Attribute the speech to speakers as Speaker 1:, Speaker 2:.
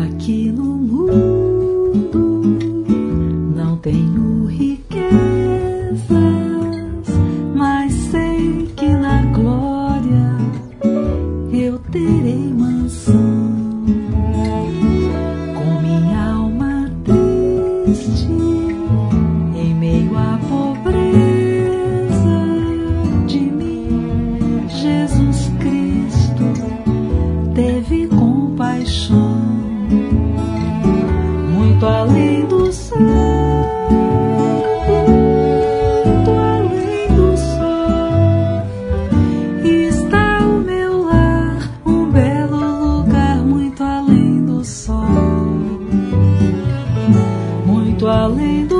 Speaker 1: Aqui no mundo não tenho riquezas, mas sei que na glória eu terei mansão. Com minha alma triste em meio à pobreza de mim, Jesus Cristo teve compaixão. Muito além do céu, muito além do sol, está o meu lar, um belo lugar. Muito além do sol, muito além do